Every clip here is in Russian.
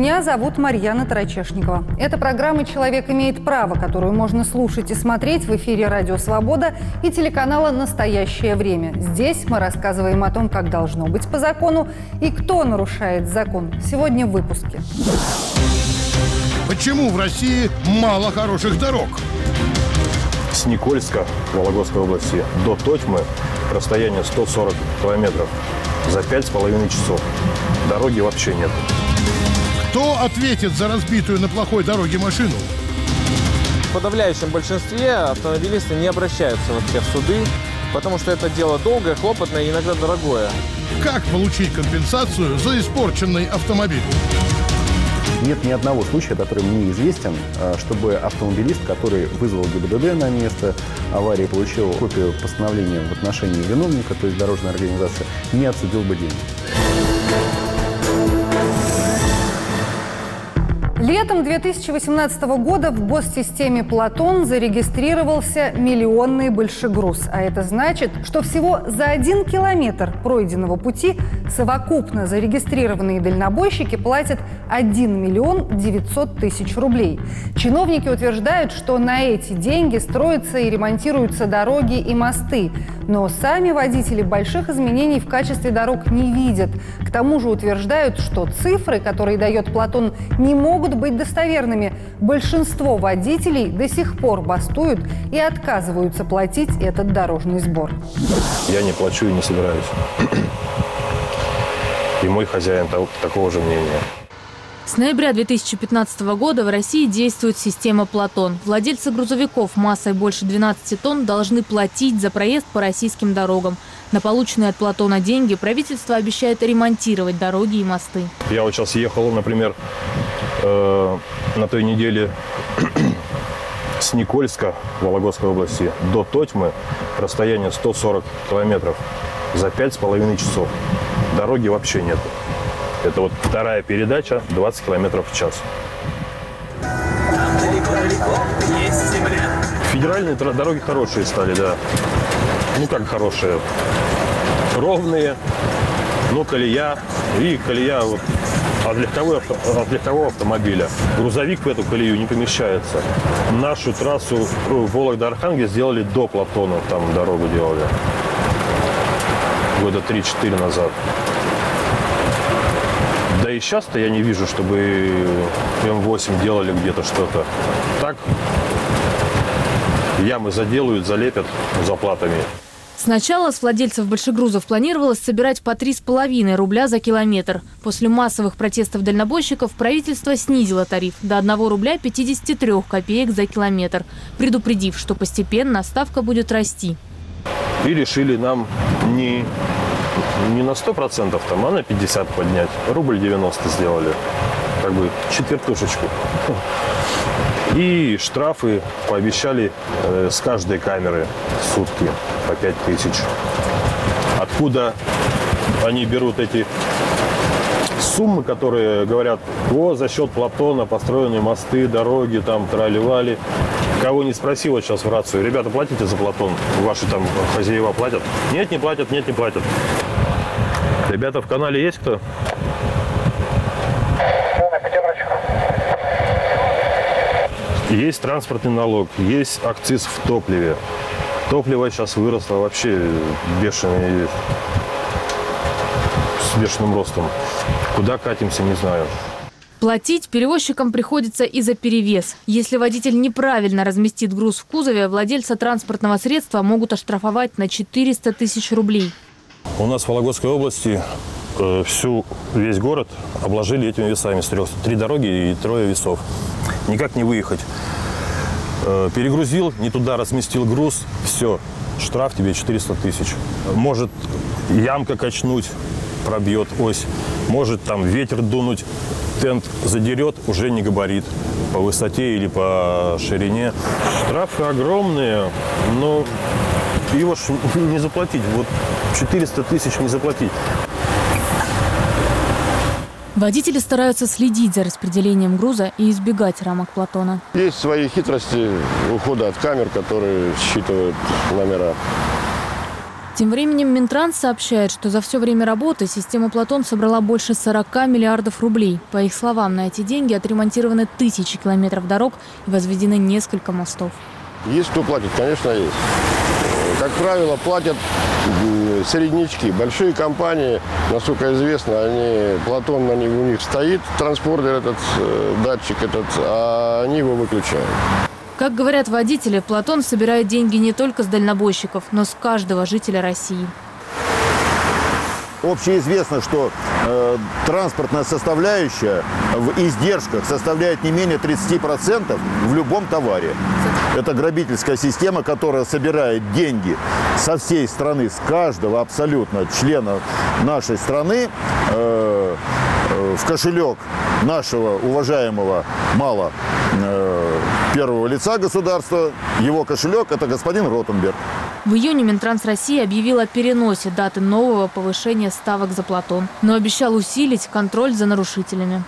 Меня зовут Марьяна Тарачешникова. Это программа «Человек имеет право», которую можно слушать и смотреть в эфире «Радио Свобода» и телеканала «Настоящее время». Здесь мы рассказываем о том, как должно быть по закону и кто нарушает закон. Сегодня в выпуске. Почему в России мало хороших дорог? С Никольска, Вологодской области, до Тотьмы расстояние 140 километров за 5,5 часов. Дороги вообще нет. Кто ответит за разбитую на плохой дороге машину? В подавляющем большинстве автомобилисты не обращаются вообще в суды, потому что это дело долгое, хлопотное и иногда дорогое. Как получить компенсацию за испорченный автомобиль? Нет ни одного случая, который мне известен, чтобы автомобилист, который вызвал ГИБДД на место аварии, получил копию постановления в отношении виновника, то есть дорожной организации, не отсудил бы деньги. Летом 2018 года в госсистеме «Платон» зарегистрировался миллионный большегруз. А это значит, что всего за 1 километр пройденного пути совокупно зарегистрированные дальнобойщики платят 1 миллион 900 тысяч рублей. Чиновники утверждают, что на эти деньги строятся и ремонтируются дороги и мосты. Но сами водители больших изменений в качестве дорог не видят. К тому же утверждают, что цифры, которые дает «Платон», не могут быть достоверными. Большинство водителей до сих пор бастуют и отказываются платить этот дорожный сбор. Я не плачу и не собираюсь. И мой хозяин такого же мнения. С ноября 2015 года в России действует система «Платон». Владельцы грузовиков массой больше 12 тонн должны платить за проезд по российским дорогам. На полученные от «Платона» деньги правительство обещает ремонтировать дороги и мосты. Я вот сейчас ехал, например, на той неделе с Никольска, Вологодской области, до Тотьмы расстояние 140 километров за 5,5 часов. Дороги вообще нет. Это вот вторая передача, 20 километров в час. Там далеко-далеко есть земля. Федеральные дороги хорошие стали, да. Ну как хорошие? Ровные, но колея. И колея вот от легкового автомобиля. Грузовик в эту колею не помещается. Нашу трассу Вологда-Архангельск сделали до Платона, там дорогу делали. Года 3-4 назад. Да и сейчас-то я не вижу, чтобы М8 делали где-то что-то. Так ямы заделают, залепят заплатами. Сначала с владельцев большегрузов планировалось собирать по 3,5 рубля за километр. После массовых протестов дальнобойщиков правительство снизило тариф до 1 рубля 53 копеек за километр, предупредив, что постепенно ставка будет расти. И решили нам не на 100%, а на 50 поднять. Рубль 90 сделали. Как бы четвертушечку. И штрафы пообещали с каждой камеры в сутки по 5000. Откуда они берут эти суммы, которые говорят, за счет Платона построены мосты, дороги, там трали-вали. Кого не спросил вот сейчас в рацию, ребята, платите за Платон? Ваши там хозяева платят? Нет, не платят, нет, не платят. Ребята, в канале есть кто? Есть транспортный налог, есть акциз в топливе. Топливо сейчас выросло вообще бешеное, с бешеным ростом. Куда катимся, не знаю. Платить перевозчикам приходится и за перевес. Если водитель неправильно разместит груз в кузове, владельца транспортного средства могут оштрафовать на 400 тысяч рублей. У нас в Вологодской области весь город обложили этими весами. 3 дороги и 3 весов. Никак не выехать. Перегрузил, не туда разместил груз, все, штраф тебе 400 тысяч. Может ямка качнуть, пробьет ось, может там ветер дунуть, тент задерет, уже не габарит по высоте или по ширине. Штрафы огромные, но его ж не заплатить, вот 400 тысяч не заплатить. Водители стараются следить за распределением груза и избегать рамок Платона. Есть свои хитрости ухода от камер, которые считывают номера. Тем временем Минтранс сообщает, что за все время работы система «Платон» собрала больше 40 миллиардов рублей. По их словам, на эти деньги отремонтированы тысячи километров дорог и возведены несколько мостов. Есть кто платит, конечно, есть. Как правило, платят середнячки. Большие компании, насколько известно, Платон у них стоит, транспортер этот, датчик этот, а они его выключают. Как говорят водители, «Платон» собирает деньги не только с дальнобойщиков, но с каждого жителя России. Общеизвестно, что транспортная составляющая в издержках составляет не менее 30% в любом товаре. Это грабительская система, которая собирает деньги со всей страны, с каждого абсолютно члена нашей страны в кошелек нашего уважаемого первого лица государства. Его кошелек – это господин Ротенберг. В июне Минтранс России объявил о переносе даты нового повышения ставок за «Платон», но обещал усилить контроль за нарушителями.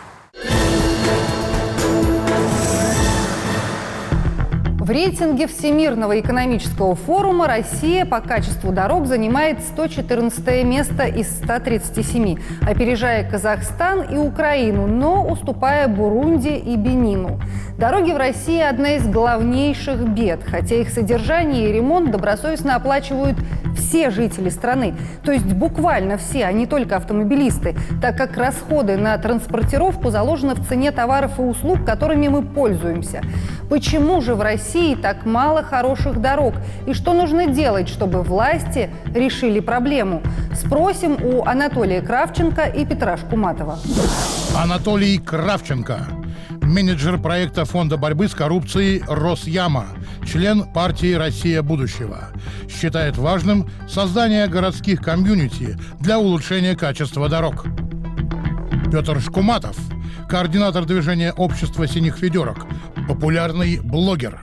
В рейтинге Всемирного экономического форума Россия по качеству дорог занимает 114 место из 137, опережая Казахстан и Украину, но уступая Бурунди и Бенину. Дороги в России – одна из главнейших бед, хотя их содержание и ремонт добросовестно оплачивают все жители страны, то есть буквально все, а не только автомобилисты, так как расходы на транспортировку заложены в цене товаров и услуг, которыми мы пользуемся. Почему же в России так мало хороших дорог? И что нужно делать, чтобы власти решили проблему? Спросим у Анатолия Кравченко и Петра Шкуматова. Анатолий Кравченко, менеджер проекта Фонда борьбы с коррупцией «Росяма», член партии «Россия будущего». Считает важным создание городских комьюнити для улучшения качества дорог. Петр Шкуматов, координатор движения общества синих ведерок, популярный блогер.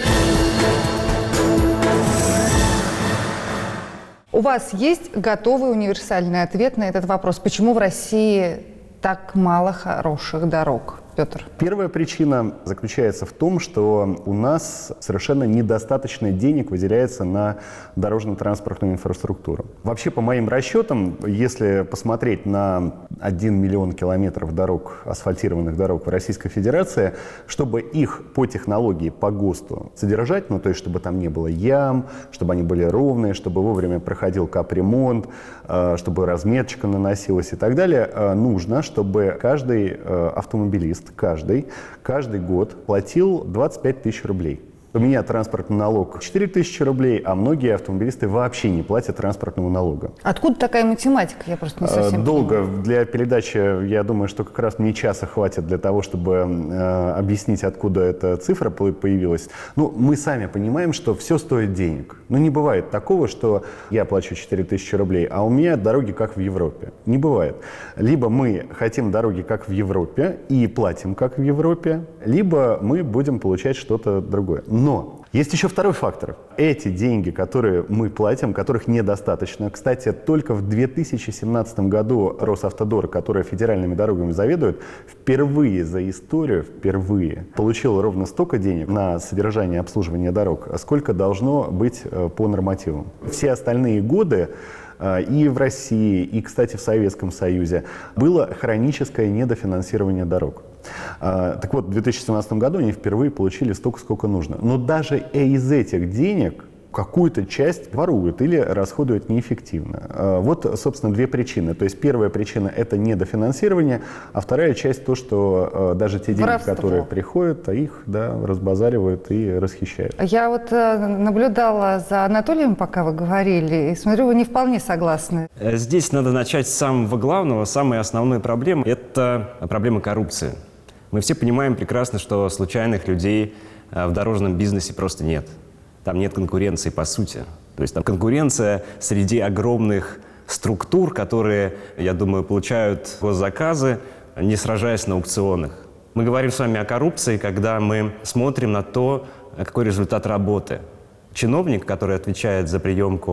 У вас есть готовый универсальный ответ на этот вопрос? Почему в России так мало хороших дорог? Петр. Первая причина заключается в том, что у нас совершенно недостаточно денег выделяется на дорожно-транспортную инфраструктуру. Вообще, по моим расчетам, если посмотреть на 1 миллион километров дорог, асфальтированных дорог в Российской Федерации, чтобы их по технологии, по ГОСТу содержать, ну то есть чтобы там не было ям, чтобы они были ровные, чтобы вовремя проходил капремонт, чтобы разметочка наносилась и так далее, нужно, чтобы каждый автомобилист, каждый год платил 25 тысяч рублей. У меня транспортный налог 4 тысячи рублей, а многие автомобилисты вообще не платят транспортного налога. Откуда такая математика? Я просто не совсем долго. понимаю. Для передачи, я думаю, что как раз мне часа хватит для того, чтобы объяснить, откуда эта цифра появилась. Ну, мы сами понимаем, что все стоит денег. Но не бывает такого, что я плачу 4 тысячи рублей, а у меня дороги как в Европе. Не бывает. Либо мы хотим дороги как в Европе и платим как в Европе, либо мы будем получать что-то другое. Но есть еще второй фактор. Эти деньги, которые мы платим, которых недостаточно. Кстати, только в 2017 году Росавтодор, который федеральными дорогами заведует, впервые за историю, получил ровно столько денег на содержание и обслуживание дорог, сколько должно быть по нормативам. Все остальные годы и в России, и, кстати, в Советском Союзе было хроническое недофинансирование дорог. Так вот, в 2017 году они впервые получили столько, сколько нужно. Но даже из этих денег какую-то часть воруют или расходуют неэффективно. Вот, собственно, две причины. То есть первая причина – это недофинансирование, а вторая часть – то, что даже те деньги, воровство, которые приходят, их разбазаривают и расхищают. Я вот наблюдала за Анатолием, пока вы говорили, и смотрю, вы не вполне согласны. Здесь надо начать с самого главного, самой основной проблемы – это проблема коррупции. Мы все понимаем прекрасно, что случайных людей в дорожном бизнесе просто нет. Там нет конкуренции по сути. То есть там конкуренция среди огромных структур, которые, я думаю, получают госзаказы, не сражаясь на аукционах. Мы говорим с вами о коррупции, когда мы смотрим на то, какой результат работы. Чиновник, который отвечает за приемку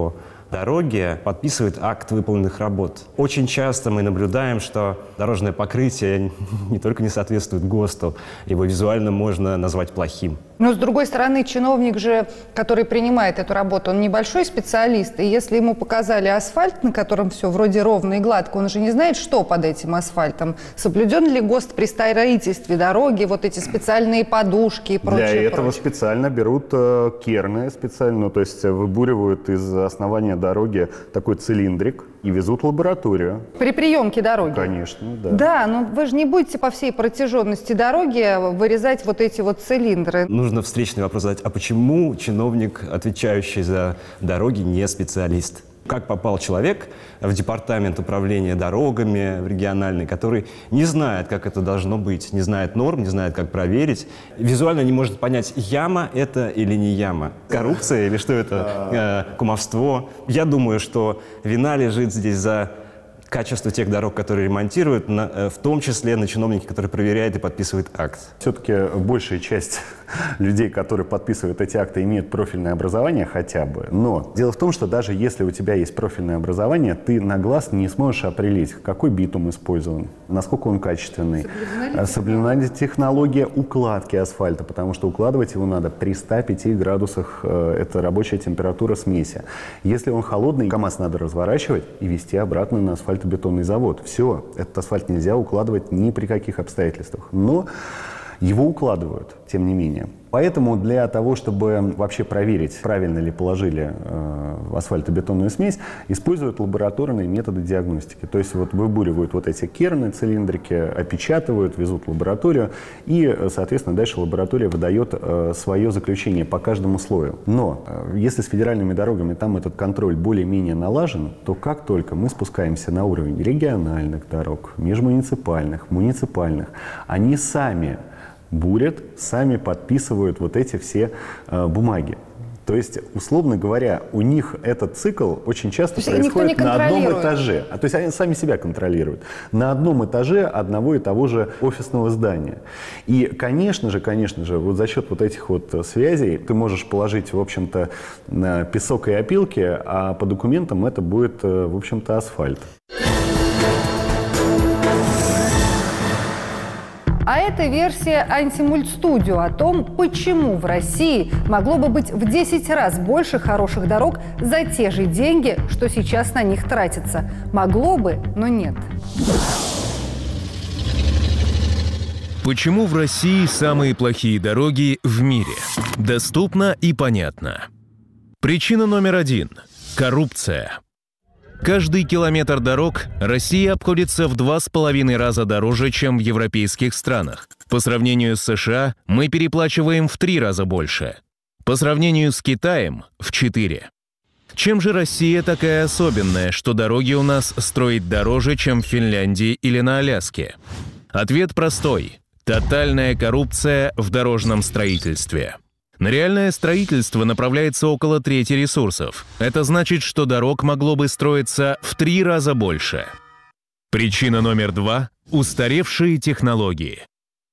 дороги подписывает акт выполненных работ. Очень часто мы наблюдаем, что дорожное покрытие не только не соответствует ГОСТу, его визуально можно назвать плохим. Но, с другой стороны, чиновник же, который принимает эту работу, он небольшой специалист, и если ему показали асфальт, на котором все вроде ровно и гладко, он же не знает, что под этим асфальтом. Соблюден ли ГОСТ при строительстве дороги, вот эти специальные подушки и прочее? Для этого специально берут керны, специально, то есть выбуривают из основания дороги такой цилиндрик и везут в лабораторию. При приемке дороги? Конечно, да. Да, но вы же не будете по всей протяженности дороги вырезать вот эти вот цилиндры. Нужно встречный вопрос задать, а почему чиновник, отвечающий за дороги, не специалист? Как попал человек в департамент управления дорогами в региональный, который не знает, как это должно быть, не знает норм, не знает, как проверить, визуально не может понять, яма это или не яма, коррупция или что это, кумовство. Я думаю, что вина лежит здесь за качество тех дорог, которые ремонтируют, в том числе на чиновнике, который проверяет и подписывает акт. Все-таки большая часть людей, которые подписывают эти акты, имеют профильное образование хотя бы. Но дело в том, что даже если у тебя есть профильное образование, ты на глаз не сможешь определить, какой битум использован, насколько он качественный. Соблюдена ли технология укладки асфальта, потому что укладывать его надо при 105 градусах, это рабочая температура смеси. Если он холодный, КамАЗ надо разворачивать и везти обратно на асфальтобетонный завод. Все, этот асфальт нельзя укладывать ни при каких обстоятельствах. Но его укладывают, тем не менее. Поэтому для того, чтобы вообще проверить, правильно ли положили асфальтобетонную смесь, используют лабораторные методы диагностики. То есть вот выбуривают вот эти керны, цилиндрики, опечатывают, везут в лабораторию, и, соответственно, дальше лаборатория выдает свое заключение по каждому слою. Но если с федеральными дорогами там этот контроль более-менее налажен, то как только мы спускаемся на уровень региональных дорог, межмуниципальных, муниципальных, они сами бурят, сами подписывают вот эти все бумаги. То есть, условно говоря, у них этот цикл очень часто происходит на одном этаже. То есть они сами себя контролируют. На одном этаже одного и того же офисного здания. И, конечно же, вот за счет вот этих вот связей ты можешь положить, в общем-то, песок и опилки, а по документам это будет, в общем-то, асфальт. А это версия Антимультстудио о том, почему в России могло бы быть в 10 раз больше хороших дорог за те же деньги, что сейчас на них тратится. Могло бы, но нет. Почему в России самые плохие дороги в мире? Доступно и понятно. Причина номер 1 – коррупция. Каждый километр дорог Россия обходится в 2,5 раза дороже, чем в европейских странах. По сравнению с США мы переплачиваем в 3 раза больше. По сравнению с Китаем – в 4. Чем же Россия такая особенная, что дороги у нас строить дороже, чем в Финляндии или на Аляске? Ответ простой – тотальная коррупция в дорожном строительстве. На реальное строительство направляется около трети ресурсов. Это значит, что дорог могло бы строиться в 3 раза больше. Причина номер 2 – устаревшие технологии.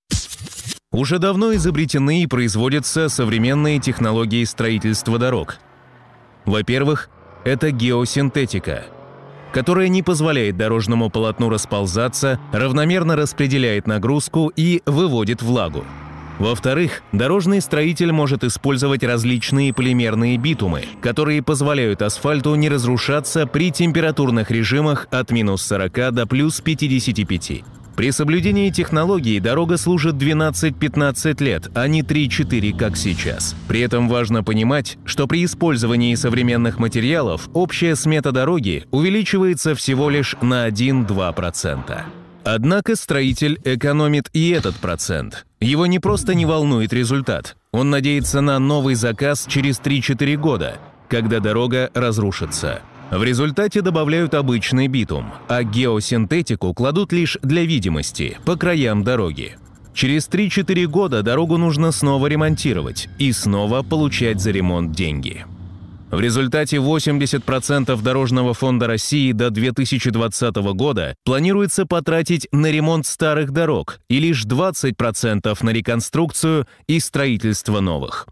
Уже давно изобретены и производятся современные технологии строительства дорог. Во-первых, это геосинтетика, которая не позволяет дорожному полотну расползаться, равномерно распределяет нагрузку и выводит влагу. Во-вторых, дорожный строитель может использовать различные полимерные битумы, которые позволяют асфальту не разрушаться при температурных режимах от минус 40 до плюс 55. При соблюдении технологии дорога служит 12-15 лет, а не 3-4, как сейчас. При этом важно понимать, что при использовании современных материалов общая смета дороги увеличивается всего лишь на 1-2%. Однако строитель экономит и этот процент. Его не просто не волнует результат. Он надеется на новый заказ через 3-4 года, когда дорога разрушится. В результате добавляют обычный битум, а геосинтетику кладут лишь для видимости, по краям дороги. Через 3-4 года дорогу нужно снова ремонтировать и снова получать за ремонт деньги. В результате 80% Дорожного фонда России до 2020 года планируется потратить на ремонт старых дорог и лишь 20% на реконструкцию и строительство новых.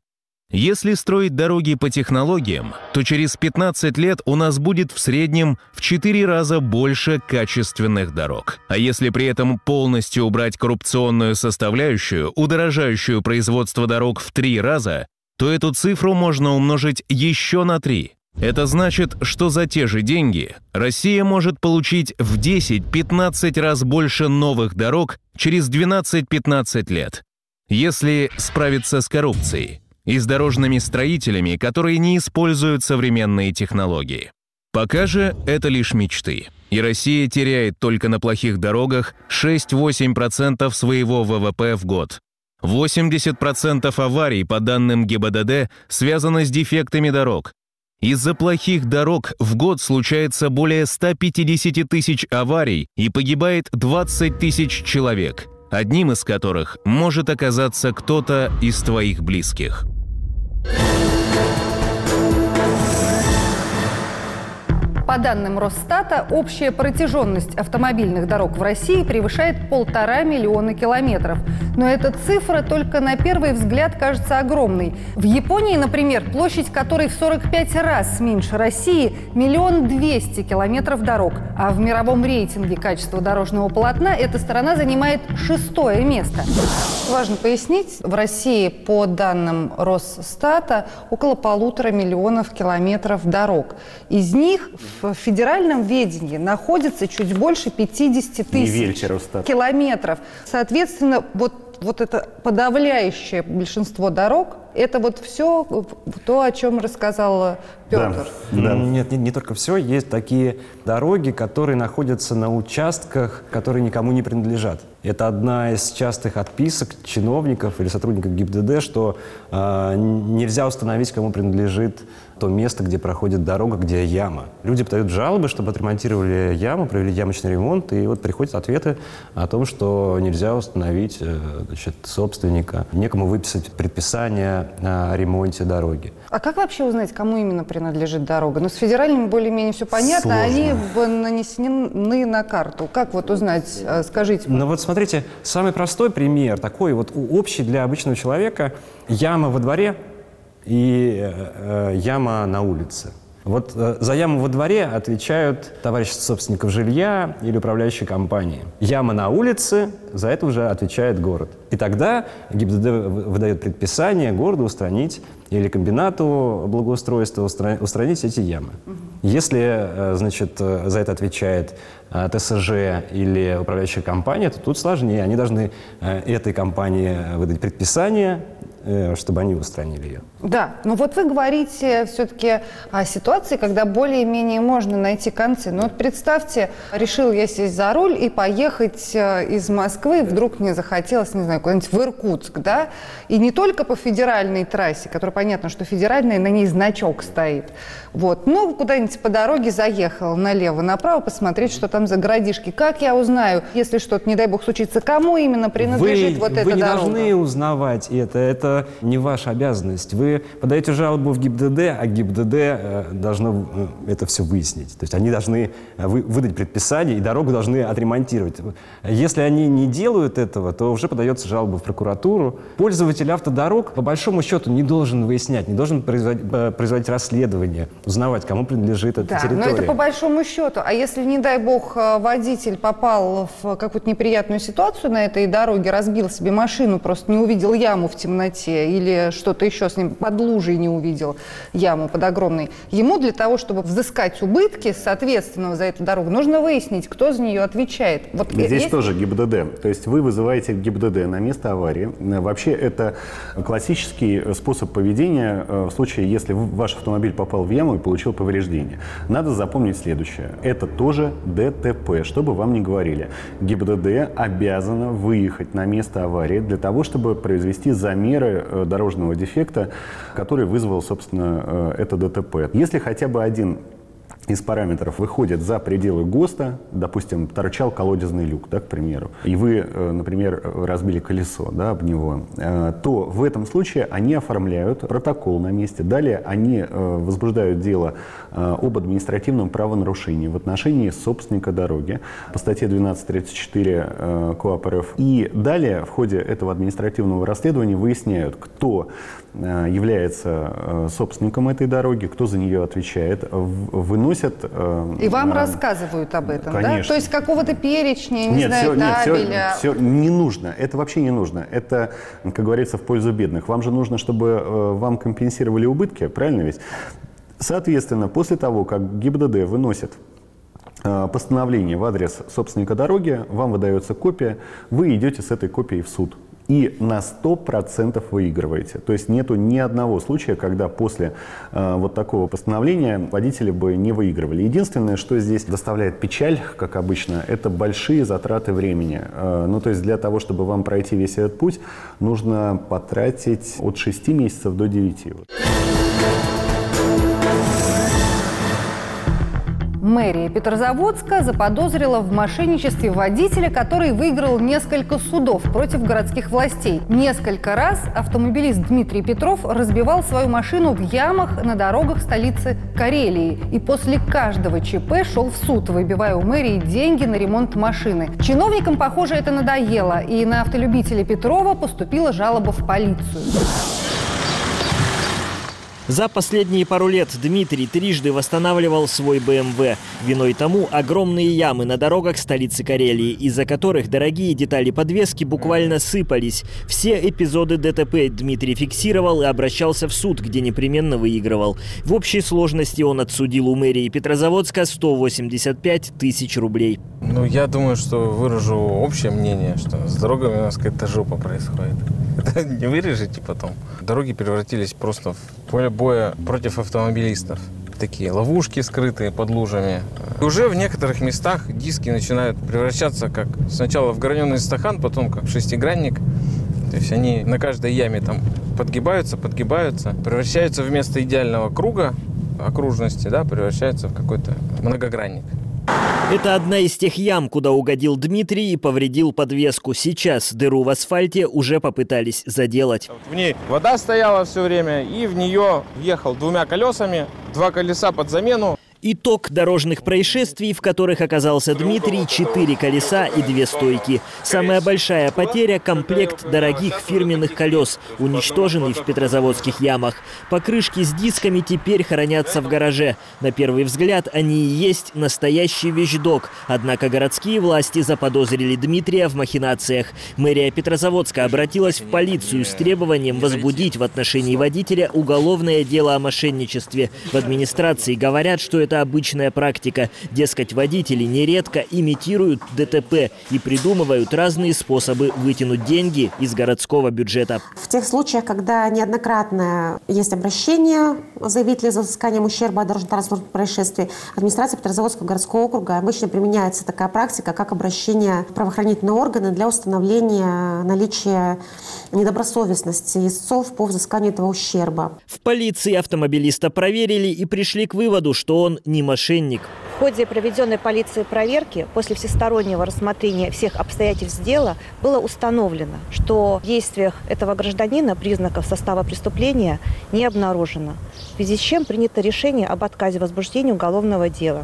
Если строить дороги по технологиям, то через 15 лет у нас будет в среднем в 4 раза больше качественных дорог. А если при этом полностью убрать коррупционную составляющую, удорожающую производство дорог в 3 раза, то эту цифру можно умножить еще на 3. Это значит, что за те же деньги Россия может получить в 10-15 раз больше новых дорог через 12-15 лет. Если справиться с коррупцией и с дорожными строителями, которые не используют современные технологии. Пока же это лишь мечты. И Россия теряет только на плохих дорогах 6-8% своего ВВП в год. 80% аварий, по данным ГИБДД, связаны с дефектами дорог. Из-за плохих дорог в год случается более 150 тысяч аварий и погибает 20 тысяч человек, одним из которых может оказаться кто-то из твоих близких. По данным Росстата, общая протяженность автомобильных дорог в России превышает 1,5 миллиона километров. Но эта цифра только на первый взгляд кажется огромной. В Японии, например, площадь которой в 45 раз меньше России, 1 200 000 километров дорог. А в мировом рейтинге качества дорожного полотна эта страна занимает 6-е место. Важно пояснить, в России, по данным Росстата, около 1,5 миллиона километров дорог. Из них в федеральном ведении находится чуть больше 50 тысяч километров. Соответственно, вот это подавляющее большинство дорог, это вот все то, о чем рассказал Петр. Да. Нет, не только все. Есть такие дороги, которые находятся на участках, которые никому не принадлежат. Это одна из частых отписок чиновников или сотрудников ГИБДД, что нельзя установить, кому принадлежит то место, где проходит дорога, где яма. Люди подают жалобы, чтобы отремонтировали яму, провели ямочный ремонт, и вот приходят ответы о том, что нельзя установить собственника, некому выписать предписание о ремонте дороги. А как вообще узнать, кому именно принадлежит дорога? Ну, с федеральными более-менее все понятно, Сложно. Они нанесены на карту. Как вот узнать, скажите? Ну вот смотрите, самый простой пример, такой вот общий для обычного человека, яма во дворе и яма на улице. Вот за яму во дворе отвечают товарищи собственников жилья или управляющие компании. Яма на улице, за это уже отвечает город. И тогда ГИБДД выдает предписание городу устранить или комбинату благоустройства устранить эти ямы. Если, значит, за это отвечает ТСЖ или управляющая компания, то тут сложнее. Они должны этой компании выдать предписание, чтобы они устранили ее. Да, но вот вы говорите все-таки о ситуации, когда более-менее можно найти концы. Но вот представьте, решил я сесть за руль и поехать из Москвы, вдруг мне захотелось, не знаю, куда-нибудь в Иркутск, да? И не только по федеральной трассе, которая понятно, что федеральная, на ней значок стоит. Вот, но куда-нибудь по дороге заехал налево-направо посмотреть, что там за городишки. Как я узнаю, если что-то, не дай бог, случится, кому именно принадлежит вот эта дорога? Вы не должны узнавать это не ваша обязанность. Вы подаете жалобу в ГИБДД, а ГИБДД должно это все выяснить. То есть они должны выдать предписание, и дорогу должны отремонтировать. Если они не делают этого, то уже подается жалоба в прокуратуру. Пользователь автодорог, по большому счету, не должен выяснять, не должен производить расследование, узнавать, кому принадлежит эта территория. Но это по большому счету. А если, не дай бог, водитель попал в какую-то неприятную ситуацию на этой дороге, разбил себе машину, просто не увидел яму в темноте, или что-то еще с ним под лужей не увидел яму под огромной. Ему для того, чтобы взыскать убытки соответственного за эту дорогу, нужно выяснить, кто за нее отвечает. Вот здесь тоже ГИБДД. То есть вы вызываете ГИБДД на место аварии. Вообще это классический способ поведения в случае, если ваш автомобиль попал в яму и получил повреждение. Надо запомнить следующее. Это тоже ДТП, что бы вам ни говорили. ГИБДД обязана выехать на место аварии для того, чтобы произвести замеры дорожного дефекта, который вызвал, собственно, это ДТП. Если хотя бы один из параметров выходит за пределы ГОСТа, допустим, торчал колодезный люк, да, к примеру, и вы, например, разбили колесо, да, об него, то в этом случае они оформляют протокол на месте. Далее они возбуждают дело об административном правонарушении в отношении собственника дороги по статье 1234 КоАП РФ. И далее в ходе этого административного расследования выясняют, кто является собственником этой дороги, кто за нее отвечает, выносят... И вам рассказывают об этом, конечно. Да? То есть какого-то перечня, не знаю, табеля... Все не нужно. Это вообще не нужно. Это, как говорится, в пользу бедных. Вам же нужно, чтобы вам компенсировали убытки, правильно ведь? Соответственно, после того, как ГИБДД выносит постановление в адрес собственника дороги, вам выдается копия, вы идете с этой копией в суд. И на 100% выигрываете. То есть нету ни одного случая, когда после вот такого постановления водители бы не выигрывали. Единственное, что здесь доставляет печаль, как обычно, это большие затраты времени. Ну, то есть для того, чтобы вам пройти весь этот путь, нужно потратить от 6 месяцев до 9. Мэрия Петрозаводска заподозрила в мошенничестве водителя, который выиграл несколько судов против городских властей. Несколько раз автомобилист Дмитрий Петров разбивал свою машину в ямах на дорогах столицы Карелии. И после каждого ЧП шел в суд, выбивая у мэрии деньги на ремонт машины. Чиновникам, похоже, это надоело, и на автолюбителя Петрова поступила жалоба в полицию. За последние пару лет Дмитрий трижды восстанавливал свой БМВ. Виной тому огромные ямы на дорогах столицы Карелии, из-за которых дорогие детали подвески буквально сыпались. Все эпизоды ДТП Дмитрий фиксировал и обращался в суд, где непременно выигрывал. В общей сложности он отсудил у мэрии Петрозаводска 185 тысяч рублей. Ну, я думаю, что выражу общее мнение, что с дорогами у нас какая-то жопа происходит. Это не вырежете потом. Дороги превратились просто в поле боя против автомобилистов. Такие ловушки, скрытые под лужами. И уже в некоторых местах диски начинают превращаться как сначала в граненый стахан, потом как в шестигранник. То есть они на каждой яме там подгибаются, превращаются вместо идеального круга окружности, да, превращаются в какой-то многогранник. Это одна из тех ям, куда угодил Дмитрий и повредил подвеску. Сейчас дыру в асфальте уже попытались заделать. В ней вода стояла все время, и в нее въехал двумя колесами, 2 колеса под замену. Итог дорожных происшествий, в которых оказался Дмитрий: 4 колеса и 2 стойки. Самая большая потеря – комплект дорогих фирменных колес, уничтоженный в петрозаводских ямах. Покрышки с дисками теперь хранятся в гараже. На первый взгляд они и есть настоящий вещдок. Однако городские власти заподозрили Дмитрия в махинациях. Мэрия Петрозаводска обратилась в полицию с требованием возбудить в отношении водителя уголовное дело о мошенничестве. В администрации говорят, что это обычная практика. Дескать, водители нередко имитируют ДТП и придумывают разные способы вытянуть деньги из городского бюджета. В тех случаях, когда неоднократно есть обращение заявителя за взысканием ущерба от дорожно-транспортных происшествий, администрация Петрозаводского городского округа обычно применяется такая практика, как обращение в правоохранительные органы для установления наличия недобросовестности истцов по взысканию этого ущерба. В полиции автомобилиста проверили и пришли к выводу, что он не мошенник. В ходе проведенной полицией проверки, после всестороннего рассмотрения всех обстоятельств дела, было установлено, что в действиях этого гражданина признаков состава преступления не обнаружено, в связи с чем принято решение об отказе в возбуждении уголовного дела.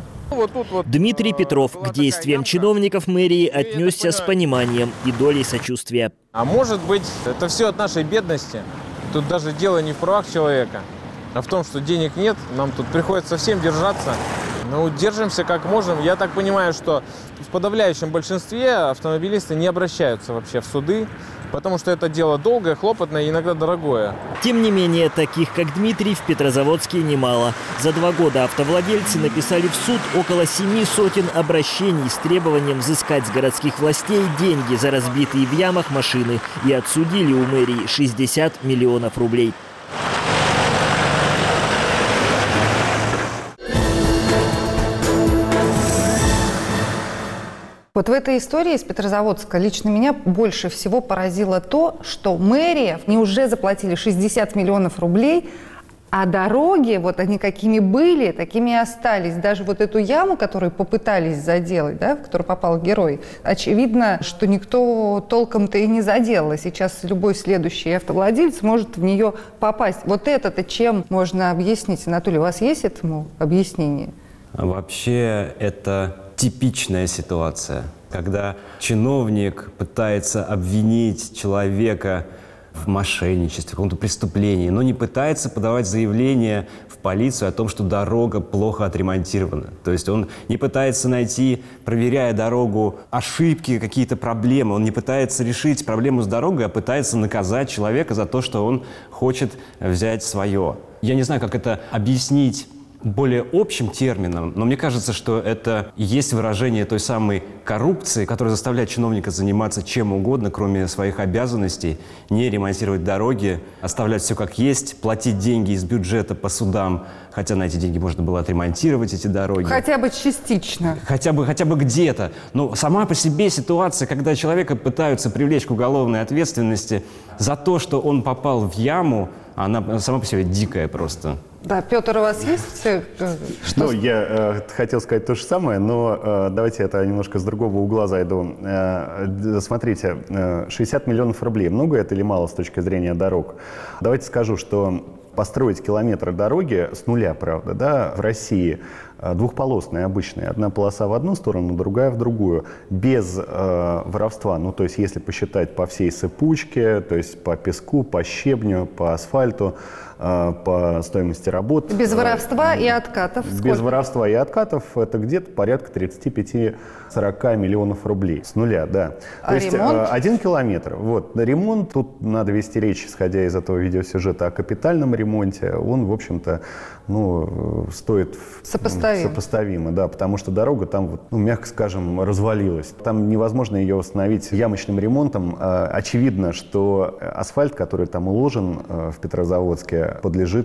Дмитрий Петров к действиям чиновников мэрии отнесся с пониманием и долей сочувствия. А может быть, это все от нашей бедности? Тут даже дело не в правах человека, а в том, что денег нет, нам тут приходится всем держаться. Ну, держимся как можем. Я так понимаю, что в подавляющем большинстве автомобилисты не обращаются вообще в суды, потому что это дело долгое, хлопотное и иногда дорогое. Тем не менее, таких как Дмитрий в Петрозаводске немало. За 2 года автовладельцы написали в суд около 700 обращений с требованием взыскать с городских властей деньги за разбитые в ямах машины и отсудили у мэрии 60 миллионов рублей. Вот в этой истории из Петрозаводска лично меня больше всего поразило то, что мэрия, не уже заплатили 60 миллионов рублей, А дороги, вот они какими были, такими и остались. Даже вот эту яму, которую попытались заделать, да, в которую попал герой, очевидно, что никто толком-то и не заделал. И сейчас любой следующий автовладелец может в нее попасть. Вот это-то чем можно объяснить? Анатолий, у вас есть этому объяснение? Вообще, это типичная ситуация, когда чиновник пытается обвинить человека в мошенничестве, в каком-то преступлении, но не пытается подавать заявление в полицию о том, что дорога плохо отремонтирована. То есть он не пытается найти, проверяя дорогу, ошибки, какие-то проблемы. Он не пытается решить проблему с дорогой, а пытается наказать человека за то, что он хочет взять свое. Я не знаю, как это объяснить более общим термином, но мне кажется, что это и есть выражение той самой коррупции, которая заставляет чиновника заниматься чем угодно, кроме своих обязанностей, не ремонтировать дороги, оставлять все как есть, платить деньги из бюджета по судам, хотя на эти деньги можно было отремонтировать эти дороги. Хотя бы частично. Хотя бы где-то. Но сама по себе ситуация, когда человека пытаются привлечь к уголовной ответственности за то, что он попал в яму, она сама по себе дикая просто. Да, Петр, у вас есть? Ну, я хотел сказать то же самое, но давайте это немножко с другого угла зайду. Смотрите, 60 миллионов рублей. Много это или мало с точки зрения дорог? Давайте скажу, что построить километр дороги с нуля, правда, да, в России двухполосная обычная. Одна полоса в одну сторону, другая в другую. Без воровства. Ну, то есть, если посчитать по всей сыпучке, то есть по песку, по щебню, по асфальту, по стоимости работ. Без воровства и откатов. Без сколько? воровства и откатов это где-то порядка 35-40 миллионов рублей. С нуля, да. То есть ремонт? 1 километр. Вот. На ремонт, тут надо вести речь, исходя из этого видеосюжета, о капитальном ремонте. Он, в общем-то, ну, стоит сопоставимо, да, потому что дорога там, вот, ну, мягко скажем, развалилась. Там невозможно ее восстановить ямочным ремонтом. Очевидно, что асфальт, который там уложен в Петрозаводске, подлежит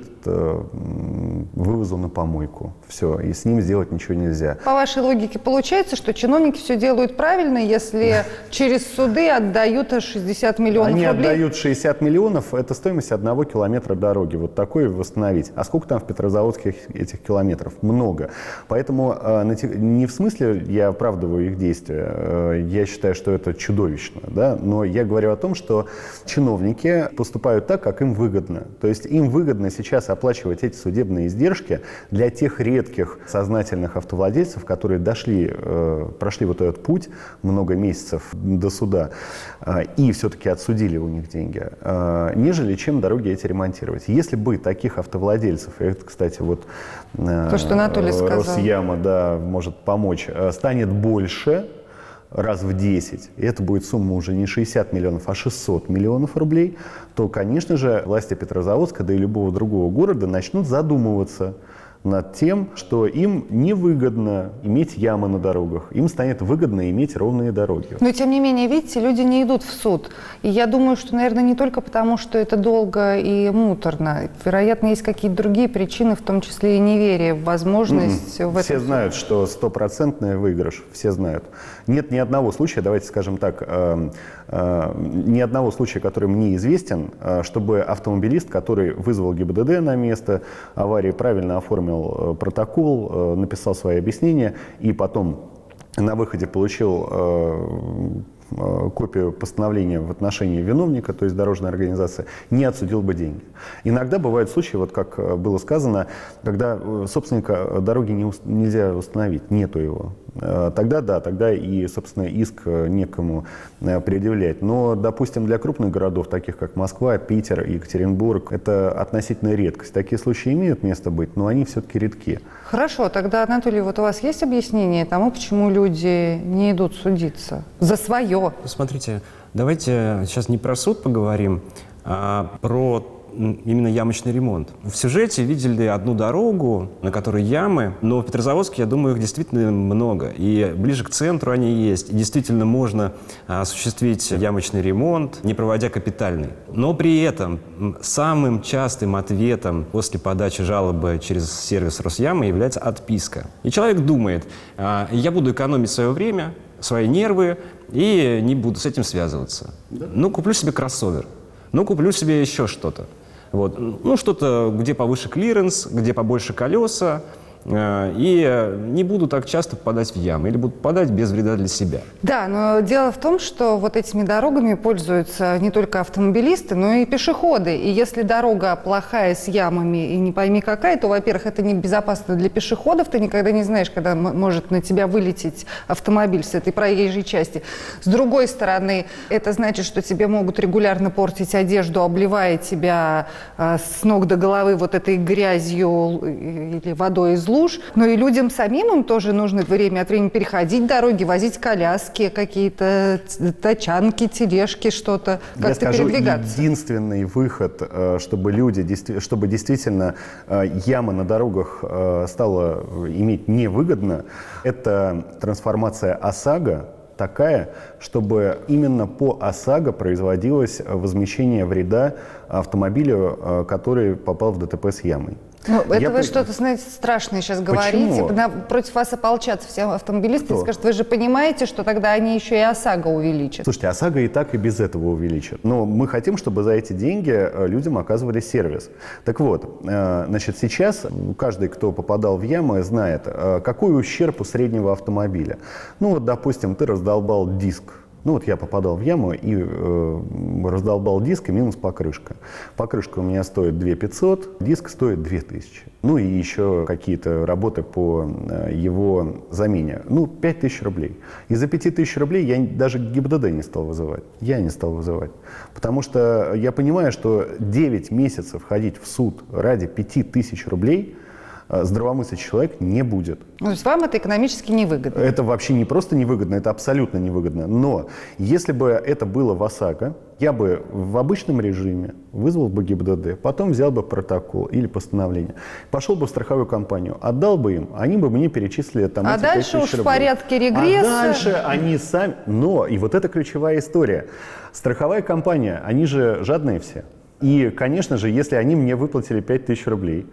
вывозу на помойку. Все, и с ним сделать ничего нельзя. По вашей логике получается, что чиновники все делают правильно, если через суды отдают 60 миллионов рублей? Они рублей? отдают 60 миллионов, это стоимость 1 километра дороги. Вот такой восстановить. А сколько там в Петрозаводске этих километров? Много. Поэтому не в смысле я оправдываю их действия. Я считаю, что это чудовищно. Да? Но я говорю о том, что чиновники поступают так, как им выгодно. То есть им выгодно сейчас оплачивать эти судебные издержки для тех редких сознательных автовладельцев, которые прошли вот этот путь много месяцев до суда и все-таки отсудили у них деньги, нежели чем дороги эти ремонтировать. Если бы таких автовладельцев, и это, кстати, вот то, что Анатолий сказал, Росяма, да, может помочь, станет больше, раз в 10, и это будет сумма уже не 60 миллионов, а 600 миллионов рублей, то, конечно же, власти Петрозаводска, да и любого другого города начнут задумываться над тем, что им невыгодно иметь ямы на дорогах, им станет выгодно иметь ровные дороги. Но, тем не менее, видите, люди не идут в суд. И я думаю, что, наверное, не только потому, что это долго и муторно. Вероятно, есть какие-то другие причины, в том числе и неверие в возможность в этом. Все знают, что стопроцентный выигрыш, все знают. Нет ни одного случая, давайте скажем так, ни одного случая, который мне известен, чтобы автомобилист, который вызвал ГИБДД на место аварии, правильно оформил протокол, написал свои объяснения и потом на выходе получил копию постановления в отношении виновника, то есть дорожной организации, не отсудил бы деньги. Иногда бывают случаи, вот как было сказано, когда собственника дороги нельзя установить, нету его. Тогда да, тогда и, собственно, иск некому предъявлять. Но, допустим, для крупных городов, таких как Москва, Питер, Екатеринбург, это относительная редкость. Такие случаи имеют место быть, но они все-таки редки. Хорошо, тогда, Анатолий, вот у вас есть объяснение тому, почему люди не идут судиться за свое? Смотрите, давайте сейчас не про суд поговорим, а про именно ямочный ремонт. В сюжете видели одну дорогу, на которой ямы, но в Петрозаводске, я думаю, их действительно много. И ближе к центру они есть. И действительно можно осуществить ямочный ремонт, не проводя капитальный. Но при этом самым частым ответом после подачи жалобы через сервис Росяма является отписка. И человек думает, я буду экономить свое время, свои нервы и не буду с этим связываться. Да. Ну, куплю себе кроссовер, ну, куплю себе еще что-то. Вот. Ну, что-то, где повыше клиренс, где побольше колеса, и не буду так часто попадать в ямы, или буду попадать без вреда для себя. Да, но дело в том, что вот этими дорогами пользуются не только автомобилисты, но и пешеходы. И если дорога плохая, с ямами, и не пойми какая, то, во-первых, это небезопасно для пешеходов. Ты никогда не знаешь, когда может на тебя вылететь автомобиль с этой проезжей части. С другой стороны, это значит, что тебе могут регулярно портить одежду, обливая тебя с ног до головы вот этой грязью или водой из луж. Но и людям самим им тоже нужно время от времени переходить дороги, возить коляски, какие-то тачанки, тележки, что-то, как-то передвигаться. Единственный выход, чтобы чтобы действительно яма на дорогах стала иметь невыгодно, это трансформация ОСАГО такая, чтобы именно по ОСАГО производилось возмещение вреда автомобилю, который попал в ДТП с ямой. Ну, это вы что-то, знаете, страшное сейчас говорите. Против вас ополчатся все автомобилисты и скажут, вы же понимаете, что тогда они еще и ОСАГО увеличат. Слушайте, ОСАГО и так, и без этого увеличат. Но мы хотим, чтобы за эти деньги людям оказывали сервис. Так вот, значит, сейчас каждый, кто попадал в ямы, знает, какой ущерб у среднего автомобиля. Ну, вот, допустим, ты раздолбал диск. Ну вот я попадал в яму и раздолбал диск, и минус покрышка. Покрышка у меня стоит 2500, диск стоит 2000. Ну и еще какие-то работы по его замене. Ну, 5000 рублей. И за 5000 рублей я даже ГИБДД не стал вызывать. Я не стал вызывать. Потому что я понимаю, что 9 месяцев ходить в суд ради 5000 рублей здравомыслящий человек не будет. Ну, то есть вам это экономически невыгодно? Это вообще не просто невыгодно, это абсолютно невыгодно. Но если бы это было в ОСАГО, я бы в обычном режиме вызвал бы ГИБДД, потом взял бы протокол или постановление, пошел бы в страховую компанию, отдал бы им, они бы мне перечислили там эти 5000 рублей. А дальше уж в порядке регресса. А дальше они сами... Но, и вот это ключевая история. Страховая компания, они же жадные все. И, конечно же, если они мне выплатили 5000 рублей,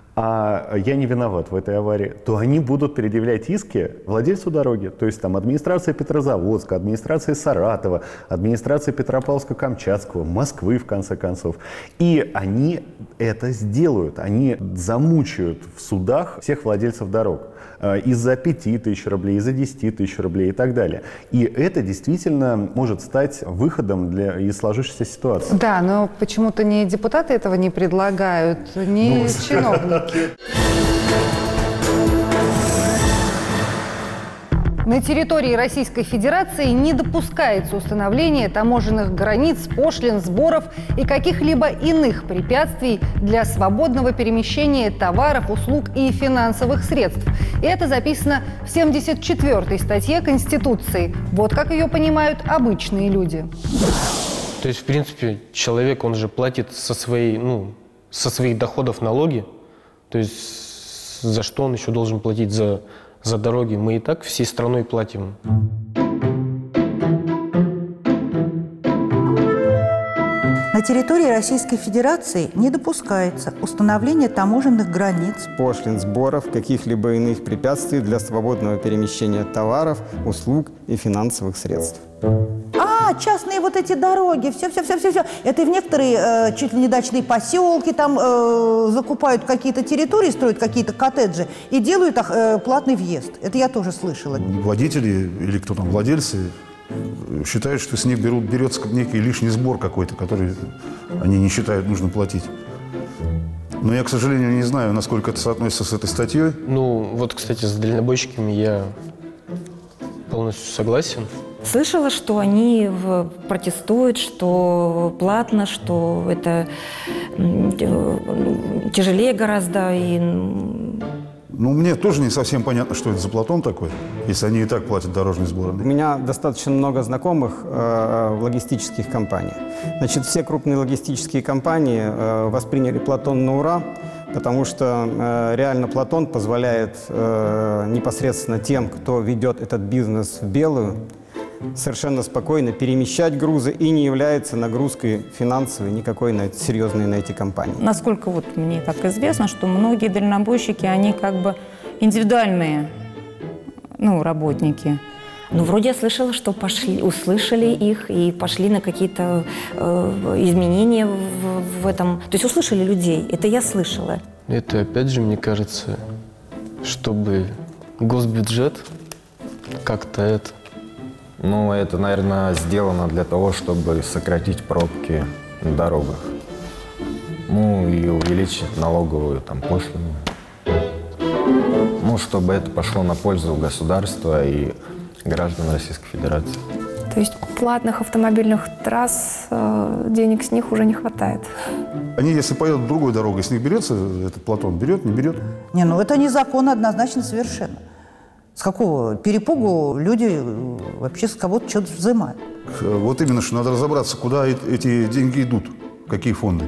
а я не виноват в этой аварии, то они будут предъявлять иски владельцу дороги. То есть там администрация Петрозаводска, администрация Саратова, администрация Петропавловска-Камчатского, Москвы, в конце концов. И они это сделают. Они замучают в судах всех владельцев дорог. Из-за 5000 рублей, из-за 10 тысяч рублей и так далее. И это действительно может стать выходом из сложившейся ситуации. Да, но почему-то ни депутаты этого не предлагают, ни чиновники. На территории Российской Федерации не допускается установление таможенных границ, пошлин, сборов и каких-либо иных препятствий для свободного перемещения товаров, услуг и финансовых средств. И это записано в 74-й статье Конституции. Вот как ее понимают обычные люди. То есть, в принципе, человек, он же платит со своих доходов налоги. То есть, за что он еще должен платить за дороги? Мы и так всей страной платим. На территории Российской Федерации не допускается установление таможенных границ, пошлин, сборов, каких-либо иных препятствий для свободного перемещения товаров, услуг и финансовых средств. Частные вот эти дороги, все. Это в некоторые чуть ли не дачные поселки, там закупают какие-то территории, строят какие-то коттеджи и делают платный въезд. Это я тоже слышала. Водители или кто там, владельцы, считают, что с них берется некий лишний сбор какой-то, который они не считают нужно платить. Но я, к сожалению, не знаю, насколько это соотносится с этой статьей. Ну, вот, кстати, с дальнобойщиками я полностью согласен. Слышала, что они протестуют, что платно, что это тяжелее гораздо. Ну, мне тоже не совсем понятно, что это за Платон такой, если они и так платят дорожные сборы. У меня достаточно много знакомых в логистических компаниях. Значит, все крупные логистические компании восприняли Платон на ура, потому что реально Платон позволяет непосредственно тем, кто ведет этот бизнес в белую, совершенно спокойно перемещать грузы и не является нагрузкой финансовой никакой серьезной на эти компании. Насколько вот мне так известно, что многие дальнобойщики, они как бы индивидуальные работники. Ну, вроде я слышала, что услышали их и пошли на какие-то изменения в этом. То есть услышали людей, это я слышала. Это, опять же, мне кажется, чтобы госбюджет как-то это... Ну, это, наверное, сделано для того, чтобы сократить пробки на дорогах. Ну, и увеличить налоговую там пошлину. Ну, чтобы это пошло на пользу государства и граждан Российской Федерации. То есть платных автомобильных трасс, денег с них уже не хватает. Они, если поедут другой дорогой, с них берется этот Платон? Берет, не берет? Не, ну это незаконно однозначно совершенно. С какого перепугу люди вообще с кого-то что-то взимают? Вот именно, что надо разобраться, куда эти деньги идут, какие фонды.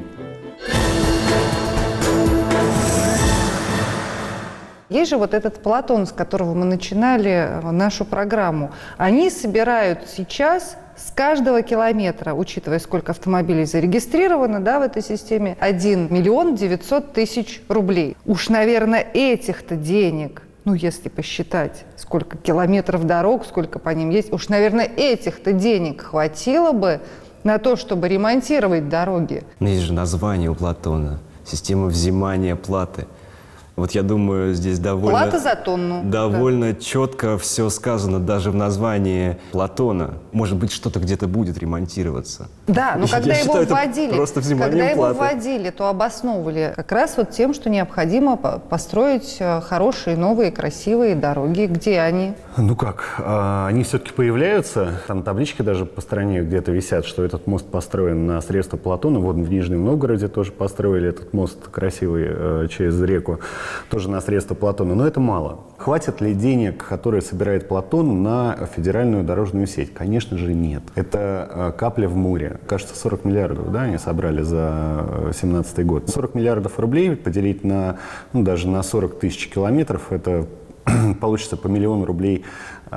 Есть же вот этот Платон, с которого мы начинали нашу программу. Они собирают сейчас с каждого километра, учитывая, сколько автомобилей зарегистрировано, да, в этой системе, 1 900 000 рублей. Уж, наверное, этих-то денег, ну, если посчитать, сколько километров дорог, сколько по ним есть, уж, наверное, этих-то денег хватило бы на то, чтобы ремонтировать дороги. Но есть же название у Платона. Система взимания платы. Вот я думаю, здесь довольно... Плата за тонну. Довольно четко все сказано даже в названии Платона. Может быть, что-то где-то будет ремонтироваться. Да, но когда его вводили, то обосновывали как раз вот тем, что необходимо построить хорошие, новые, красивые дороги. Где они? Ну как, они все-таки появляются. Там таблички даже по стране где-то висят, что этот мост построен на средства Платона. Вот в Нижнем Новгороде тоже построили этот мост красивый через реку. Тоже на средства Платона, но это мало. Хватит ли денег, которые собирает Платон, на федеральную дорожную сеть? Конечно же нет. Это капля в море. Кажется, 40 миллиардов, да, они собрали за 2017 год. 40 миллиардов рублей поделить на, ну, даже на 40 тысяч километров, это получится по 1 000 000 рублей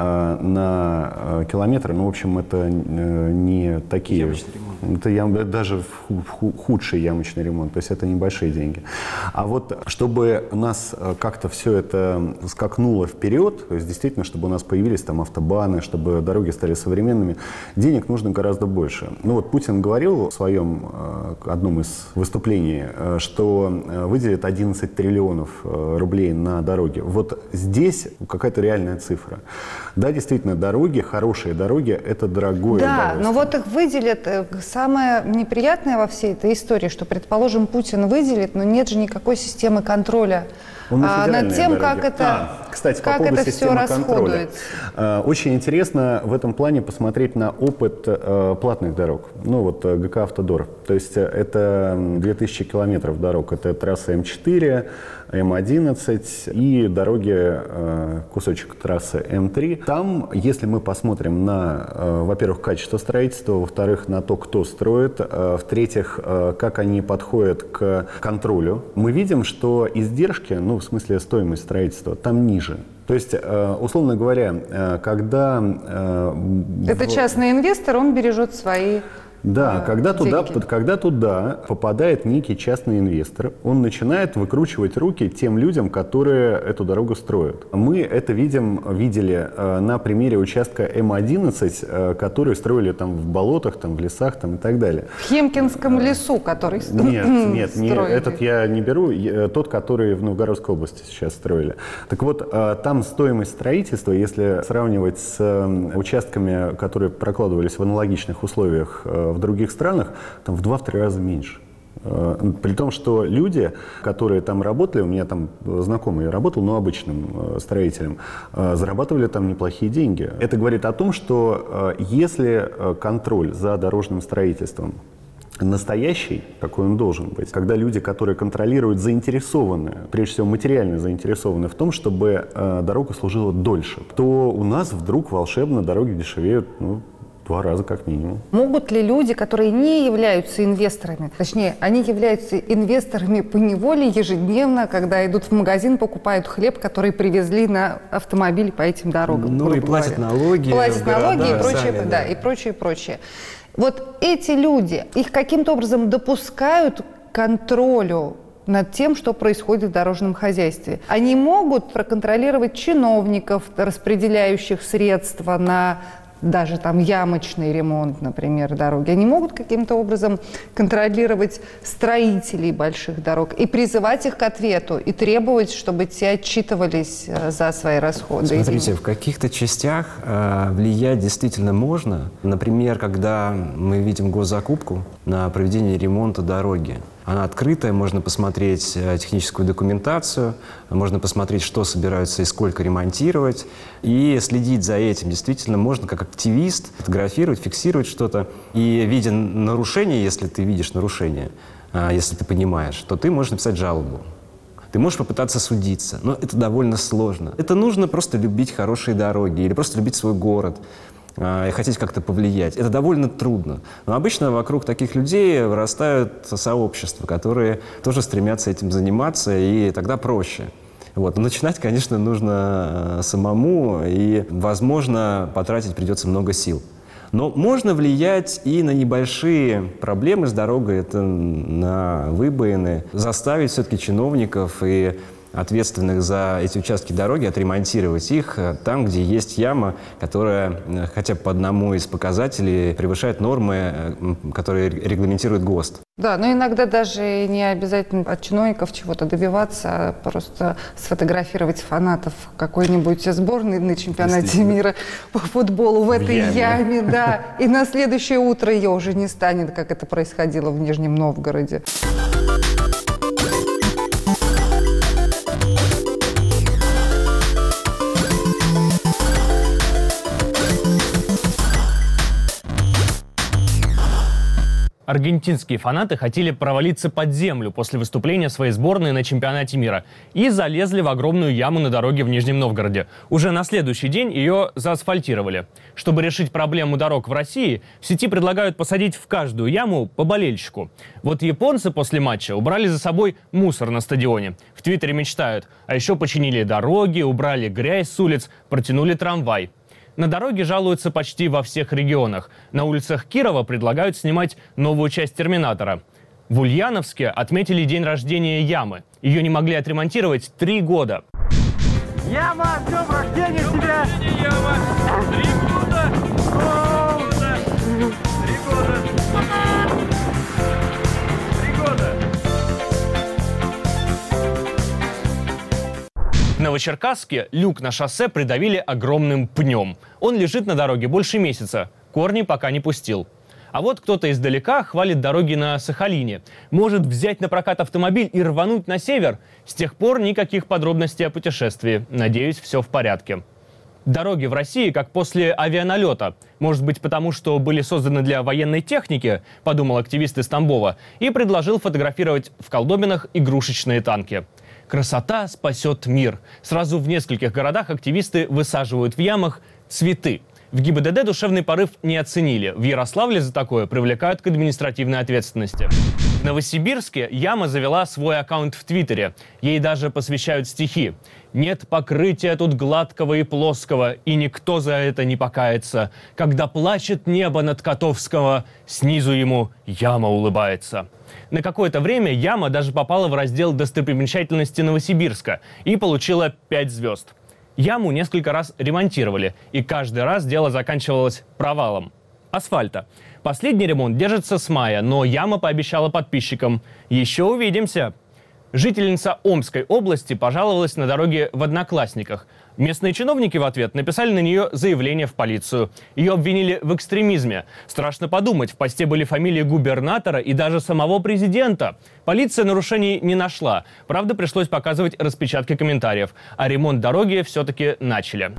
на километр. Ну, в общем, это не такие... Ямочный ремонт. Это даже худший ямочный ремонт. То есть это небольшие деньги. А вот чтобы у нас как-то все это скакнуло вперед, то есть действительно, чтобы у нас появились там автобаны, чтобы дороги стали современными, денег нужно гораздо больше. Ну вот Путин говорил в своем одном из выступлений, что выделит 11 триллионов рублей на дороги. Вот здесь какая-то реальная цифра. Да, действительно, дороги, хорошие дороги, это дорогое Да, удовольствие. но вот их выделят. Самое неприятное во всей этой истории, что, предположим, Путин выделит, но нет же никакой системы контроля над тем, дороги. как это, кстати, как по поводу это все системы контроля. расходуется. Очень интересно в этом плане посмотреть на опыт платных дорог. Ну вот ГК «Автодор». То есть это 2000 километров дорог. Это трасса М4, М11 и дороги, кусочек трассы М3. Там, если мы посмотрим на, во-первых, качество строительства, во-вторых, на то, кто строит, в-третьих, как они подходят к контролю, мы видим, что издержки, ну, в смысле стоимость строительства, там ниже. То есть, условно говоря, когда... Это частный инвестор, он бережет свои... Да, когда туда попадает некий частный инвестор, он начинает выкручивать руки тем людям, которые эту дорогу строят. Мы это видели на примере участка М11, который строили там в болотах, там, в лесах там, и так далее. В Химкинском лесу, который Нет, этот я не беру, тот, который в Новгородской области сейчас строили. Так вот, там стоимость строительства, если сравнивать с участками, которые прокладывались в аналогичных условиях в других странах, там в 2-3 раза меньше. При том, что люди, которые там работали, у меня там знакомый работал, но обычным строителем, зарабатывали там неплохие деньги. Это говорит о том, что если контроль за дорожным строительством настоящий, какой он должен быть, когда люди, которые контролируют, заинтересованы, прежде всего материально заинтересованы в том, чтобы дорога служила дольше, то у нас вдруг волшебно дороги дешевеют, ну, 2 раза как минимум. Могут ли люди, которые не являются инвесторами, точнее, они являются инвесторами по неволе ежедневно, когда идут в магазин, покупают хлеб, который привезли на автомобиль по этим дорогам? Ну и платят налоги. Платят налоги и прочее, сами, да, и прочее, прочее. Вот эти люди, их каким-то образом допускают к контролю над тем, что происходит в дорожном хозяйстве. Они могут проконтролировать чиновников, распределяющих средства на даже там ямочный ремонт, например, дороги. Они могут каким-то образом контролировать строителей больших дорог и призывать их к ответу, и требовать, чтобы те отчитывались за свои расходы. Смотрите, в каких-то частях влиять действительно можно. Например, когда мы видим госзакупку на проведение ремонта дороги. Она открытая, можно посмотреть техническую документацию, можно посмотреть, что собираются и сколько ремонтировать. И следить за этим действительно можно как активист, фотографировать, фиксировать что-то. И видя нарушение, если ты видишь нарушение, если ты понимаешь, то ты можешь написать жалобу. Ты можешь попытаться судиться, но это довольно сложно. Это нужно просто любить хорошие дороги или просто любить свой город и хотеть как-то повлиять. Это довольно трудно. Но обычно вокруг таких людей вырастают сообщества, которые тоже стремятся этим заниматься, и тогда проще. Вот. Но начинать, конечно, нужно самому, и, возможно, потратить придется много сил. Но можно влиять и на небольшие проблемы с дорогой, это на выбоины, заставить все-таки чиновников и ответственных за эти участки дороги отремонтировать их там, где есть яма, которая хотя бы по одному из показателей превышает нормы, которые регламентирует ГОСТ. Да, но иногда даже не обязательно от чиновников чего-то добиваться, а просто сфотографировать фанатов какой-нибудь сборной на чемпионате мира по футболу в этой яме, да. И на следующее утро ее уже не станет, как это происходило в Нижнем Новгороде. Аргентинские фанаты хотели провалиться под землю после выступления своей сборной на чемпионате мира и залезли в огромную яму на дороге в Нижнем Новгороде. Уже на следующий день ее заасфальтировали. Чтобы решить проблему дорог в России, в сети предлагают посадить в каждую яму по болельщику. Вот японцы после матча убрали за собой мусор на стадионе. В Твиттере мечтают, а еще починили дороги, убрали грязь с улиц, протянули трамвай. На дороге жалуются почти во всех регионах. На улицах Кирова предлагают снимать новую часть «Терминатора». В Ульяновске отметили день рождения ямы. Ее не могли отремонтировать 3 года. Яма, с днем рождения тебя! Яма! 3 года! О, да. 3 года! 3 года! В Новочеркасске люк на шоссе придавили огромным пнем. Он лежит на дороге больше месяца. Корни пока не пустил. А вот кто-то издалека хвалит дороги на Сахалине. Может взять на прокат автомобиль и рвануть на север? С тех пор никаких подробностей о путешествии. Надеюсь, все в порядке. Дороги в России как после авианалета. Может быть, потому что были созданы для военной техники, подумал активист из Тамбова, и предложил фотографировать в колдобинах игрушечные танки. Красота спасет мир. Сразу в нескольких городах активисты высаживают в ямах цветы. В ГИБДД душевный порыв не оценили. В Ярославле за такое привлекают к административной ответственности. В Новосибирске яма завела свой аккаунт в Твиттере. Ей даже посвящают стихи. «Нет покрытия тут гладкого и плоского, и никто за это не покается. Когда плачет небо над Котовского, снизу ему яма улыбается». На какое-то время яма даже попала в раздел «Достопримечательности Новосибирска» и получила 5 звезд. Яму несколько раз ремонтировали, и каждый раз дело заканчивалось провалом асфальта. Последний ремонт держится с мая, но яма пообещала подписчикам: «Еще увидимся». Жительница Омской области пожаловалась на дороге в Одноклассниках. Местные чиновники в ответ написали на нее заявление в полицию. Ее обвинили в экстремизме. Страшно подумать, в посте были фамилии губернатора и даже самого президента. Полиция нарушений не нашла. Правда, пришлось показывать распечатки комментариев. А ремонт дороги все-таки начали.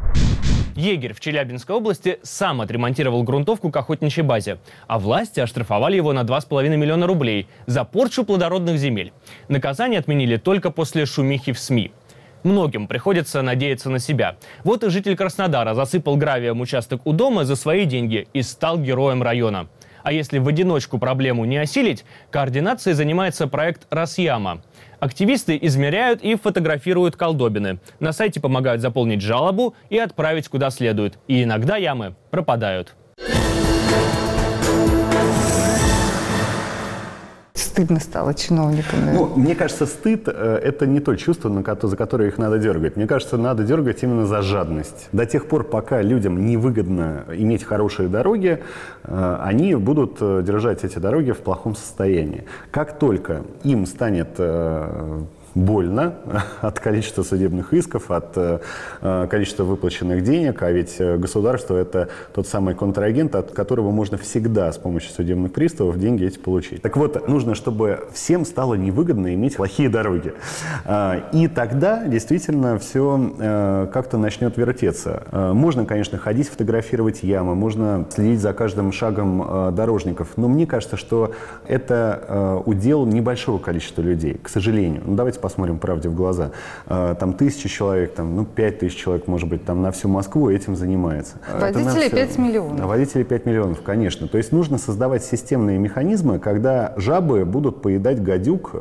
Егерь в Челябинской области сам отремонтировал грунтовку к охотничьей базе, а власти оштрафовали его на 2,5 миллиона рублей за порчу плодородных земель. Наказание отменили только после шумихи в СМИ. Многим приходится надеяться на себя. Вот и житель Краснодара засыпал гравием участок у дома за свои деньги и стал героем района. А если в одиночку проблему не осилить, координацией занимается проект «Росяма». Активисты измеряют и фотографируют колдобины. На сайте помогают заполнить жалобу и отправить куда следует. И иногда ямы пропадают. стыдно стало чиновникам? Ну, мне кажется, стыд – это не то чувство, за которое их надо дергать. Мне кажется, надо дергать именно за жадность. До тех пор, пока людям невыгодно иметь хорошие дороги, они будут держать эти дороги в плохом состоянии. Как только им станет больно от количества судебных исков, от количества выплаченных денег, а ведь государство – это тот самый контрагент, от которого можно всегда с помощью судебных приставов деньги эти получить. Так вот, нужно, чтобы всем стало невыгодно иметь плохие дороги. И тогда действительно все как-то начнет вертеться. Можно, конечно, ходить, фотографировать ямы, можно следить за каждым шагом дорожников, но мне кажется, что это удел небольшого количества людей, к сожалению. Ну, давайте посмотрим правде в глаза. Там 1000 человек, 5000 человек, может быть, там на всю Москву этим занимается. Водителей 5 миллионов. Водителей 5 миллионов, конечно. То есть нужно создавать системные механизмы, когда жабы будут поедать гадюк,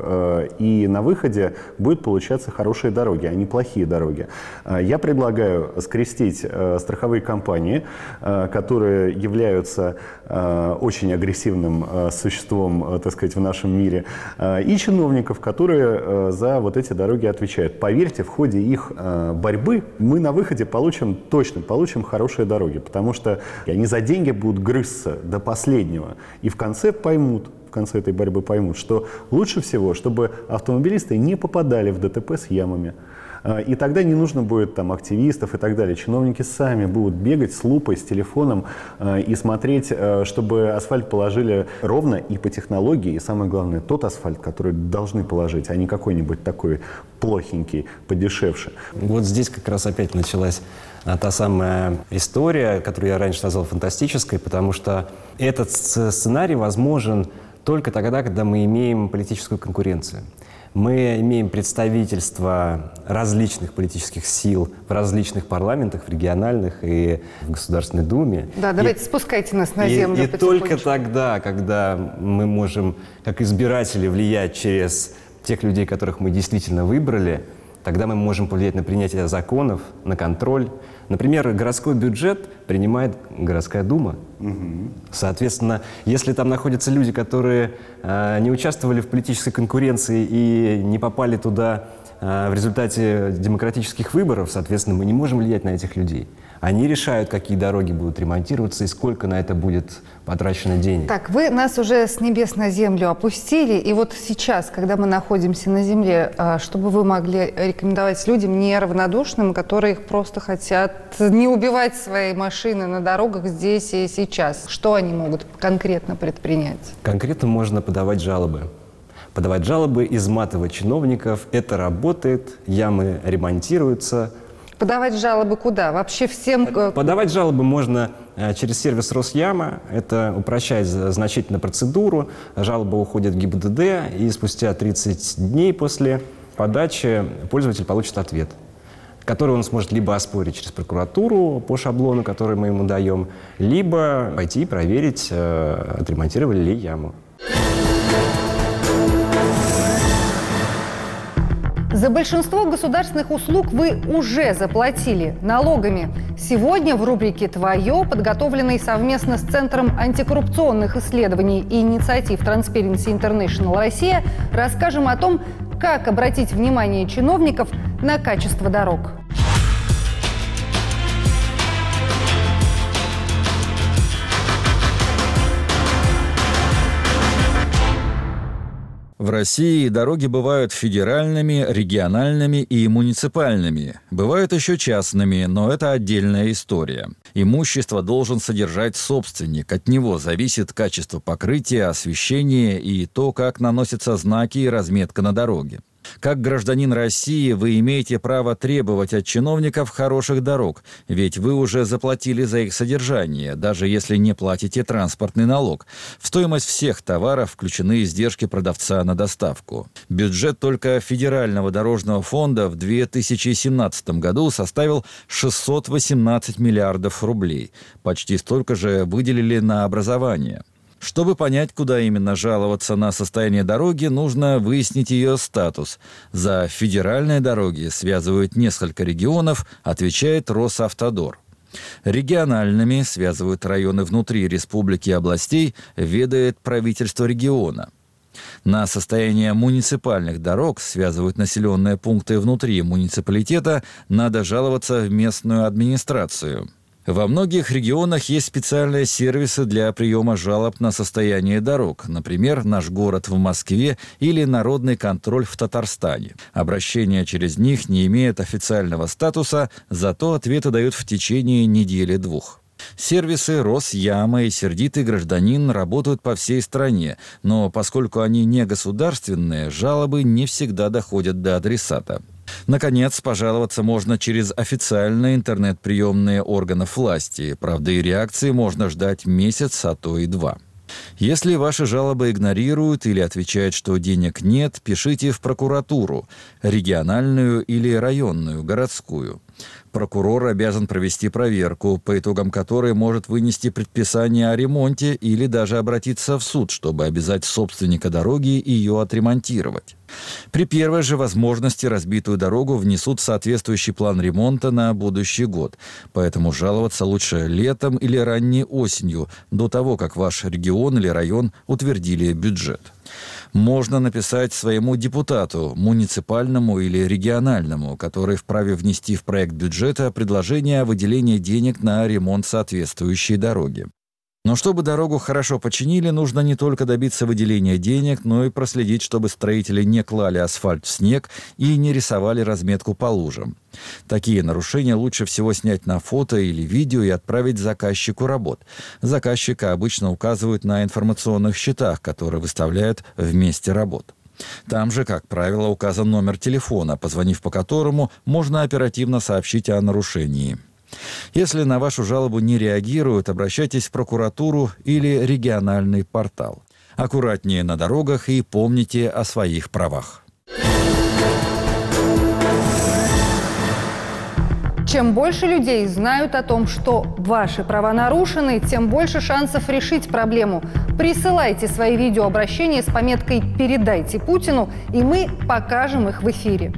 и на выходе будет получаться хорошие дороги, а не плохие дороги. Я предлагаю скрестить страховые компании, которые являются очень агрессивным существом, так сказать, в нашем мире, и чиновников, которые за вот эти дороги отвечают. Поверьте, в ходе их борьбы мы на выходе получим хорошие дороги, потому что они за деньги будут грызться до последнего. И в конце этой борьбы поймут, что лучше всего, чтобы автомобилисты не попадали в ДТП с ямами. И тогда не нужно будет там активистов и так далее. Чиновники сами будут бегать с лупой, с телефоном и смотреть, чтобы асфальт положили ровно и по технологии. И самое главное, тот асфальт, который должны положить, а не какой-нибудь такой плохенький, подешевше. Вот здесь как раз опять началась та самая история, которую я раньше назвал фантастической, потому что этот сценарий возможен только тогда, когда мы имеем политическую конкуренцию. Мы имеем представительство различных политических сил в различных парламентах, в региональных и в Государственной Думе. Да, давайте спускайте нас на землю. И только тогда, когда мы можем, как избиратели, влиять через тех людей, которых мы действительно выбрали, тогда мы можем повлиять на принятие законов, на контроль. Например, городской бюджет принимает городская дума. Соответственно, если там находятся люди, которые не участвовали в политической конкуренции и не попали туда в результате демократических выборов, соответственно, мы не можем влиять на этих людей. Они решают, какие дороги будут ремонтироваться и сколько на это будет потрачено денег. Так, вы нас уже с небес на землю опустили, и вот сейчас, когда мы находимся на земле, чтобы вы могли рекомендовать людям неравнодушным, которые просто хотят не убивать свои машины на дорогах здесь и сейчас, что они могут конкретно предпринять? Конкретно можно подавать жалобы. Подавать жалобы, изматывать чиновников. Это работает, ямы ремонтируются. Подавать жалобы куда? Вообще всем? Подавать жалобы можно через сервис Росяма. Это упрощает значительно процедуру. Жалоба уходит в ГИБДД, и спустя 30 дней после подачи пользователь получит ответ, который он сможет либо оспорить через прокуратуру по шаблону, который мы ему даем, либо пойти проверить, отремонтировали ли яму. За большинство государственных услуг вы уже заплатили налогами. Сегодня в рубрике «Твое», подготовленной совместно с Центром антикоррупционных исследований и инициатив Transparency International Россия, расскажем о том, как обратить внимание чиновников на качество дорог. В России дороги бывают федеральными, региональными и муниципальными. Бывают еще частными, но это отдельная история. Имущество должен содержать собственник. От него зависит качество покрытия, освещение и то, как наносятся знаки и разметка на дороге. Как гражданин России вы имеете право требовать от чиновников хороших дорог, ведь вы уже заплатили за их содержание, даже если не платите транспортный налог. В стоимость всех товаров включены издержки продавца на доставку. Бюджет только Федерального дорожного фонда в 2017 году составил 618 миллиардов рублей. Почти столько же выделили на образование. Чтобы понять, куда именно жаловаться на состояние дороги, нужно выяснить ее статус. За федеральные дороги связывают несколько регионов, отвечает Росавтодор. Региональными связывают районы внутри республики и областей, ведает правительство региона. На состояние муниципальных дорог, связывают населенные пункты внутри муниципалитета, надо жаловаться в местную администрацию. Во многих регионах есть специальные сервисы для приема жалоб на состояние дорог. Например, «Наш город» в Москве или «Народный контроль» в Татарстане. Обращения через них не имеют официального статуса, зато ответы дают в течение недели-двух. Сервисы «Росяма» и «Сердитый гражданин» работают по всей стране, но поскольку они не государственные, жалобы не всегда доходят до адресата. Наконец, пожаловаться можно через официальные интернет-приемные органов власти. Правда, и реакции можно ждать месяц, а то и 2. Если ваши жалобы игнорируют или отвечают, что денег нет, пишите в прокуратуру, региональную или районную, городскую. Прокурор обязан провести проверку, по итогам которой может вынести предписание о ремонте или даже обратиться в суд, чтобы обязать собственника дороги ее отремонтировать. При первой же возможности разбитую дорогу внесут в соответствующий план ремонта на будущий год. Поэтому жаловаться лучше летом или ранней осенью, до того, как ваш регион или район утвердили бюджет. Можно написать своему депутату, муниципальному или региональному, который вправе внести в проект бюджета предложение о выделении денег на ремонт соответствующей дороги. Но чтобы дорогу хорошо починили, нужно не только добиться выделения денег, но и проследить, чтобы строители не клали асфальт в снег и не рисовали разметку по лужам. Такие нарушения лучше всего снять на фото или видео и отправить заказчику работ. Заказчика обычно указывают на информационных щитах, которые выставляют в месте работ. Там же, как правило, указан номер телефона, позвонив по которому можно оперативно сообщить о нарушении. Если на вашу жалобу не реагируют, обращайтесь в прокуратуру или региональный портал. Аккуратнее на дорогах и помните о своих правах. Чем больше людей знают о том, что ваши права нарушены, тем больше шансов решить проблему. Присылайте свои видеообращения с пометкой «Передайте Путину», и мы покажем их в эфире.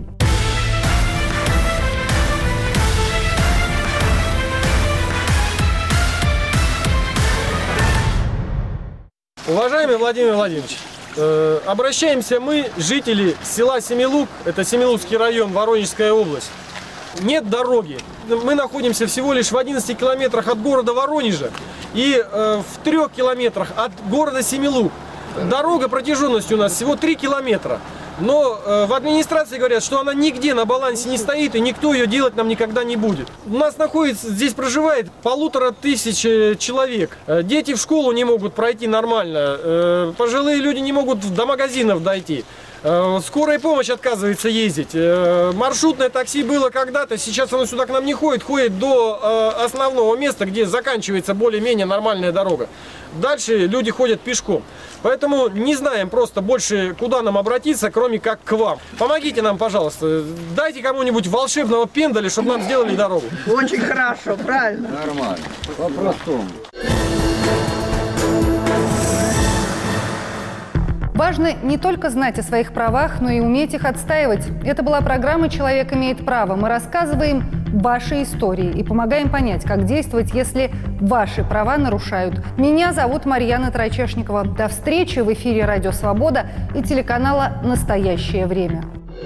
Уважаемый Владимир Владимирович, обращаемся мы, жители села Семилук, это Семилукский район, Воронежская область. Нет дороги. Мы находимся всего лишь в 11 километрах от города Воронежа и в 3 километрах от города Семилук. Дорога протяженностью у нас всего 3 километра. Но в администрации говорят, что она нигде на балансе не стоит, и никто ее делать нам никогда не будет. У нас находится, здесь проживает 1500 человек. Дети в школу не могут пройти нормально, пожилые люди не могут до магазинов дойти. Скорая помощь отказывается ездить. Маршрутное такси было когда-то, сейчас оно сюда к нам не ходит, ходит до основного места, где заканчивается более-менее нормальная дорога. Дальше люди ходят пешком. Поэтому не знаем просто больше, куда нам обратиться, кроме как к вам. Помогите нам, пожалуйста. Дайте кому-нибудь волшебного пендаля, чтобы нам сделали дорогу. Очень хорошо, правильно. Нормально. По-простому. Важно не только знать о своих правах, но и уметь их отстаивать. Это была программа «Человек имеет право». Мы рассказываем ваши истории и помогаем понять, как действовать, если ваши права нарушают. Меня зовут Марьяна Трачешникова. До встречи в эфире «Радио Свобода» и телеканала «Настоящее время».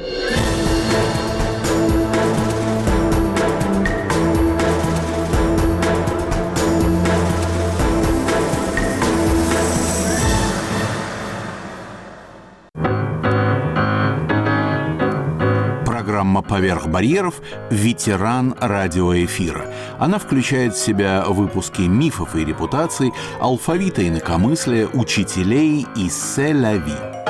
Программа «Поверх барьеров» – ветеран радиоэфира. Она включает в себя выпуски мифов и репутаций, алфавита инакомыслия, учителей и «Се-ля-ви».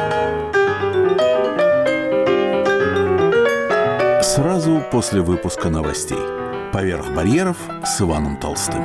Сразу после выпуска новостей. «Поверх барьеров» с Иваном Толстым.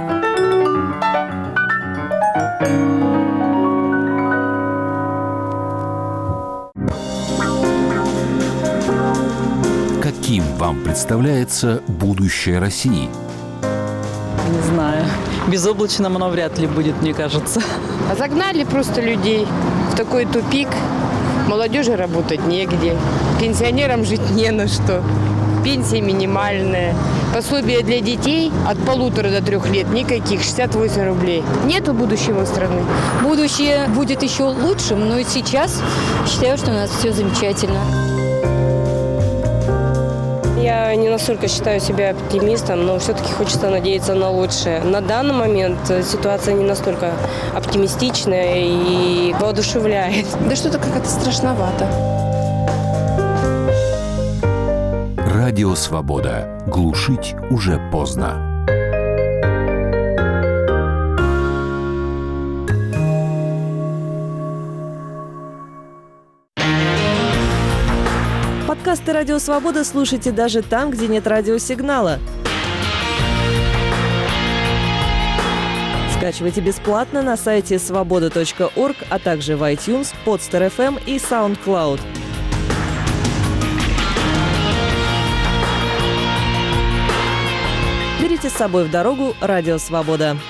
Каким вам представляется будущее России? Не знаю. Безоблачным оно вряд ли будет, мне кажется. Загнали просто людей в такой тупик. Молодежи работать негде. Пенсионерам жить не на что. пенсия минимальная. Пособие для детей от 1,5 до 3 лет никаких, 68 рублей. Нету будущего страны. Будущее будет еще лучшим, но и сейчас считаю, что у нас все замечательно. Я не настолько считаю себя оптимистом, но все-таки хочется надеяться на лучшее. На данный момент ситуация не настолько оптимистичная и воодушевляет. Да что-то как-то страшновато. Радио «Свобода». Глушить уже поздно. Подкасты «Радио Свобода» слушайте даже там, где нет радиосигнала. Скачивайте бесплатно на сайте svoboda.org, а также в iTunes, Podster FM и SoundCloud. Берите с собой в дорогу «Радио Свобода».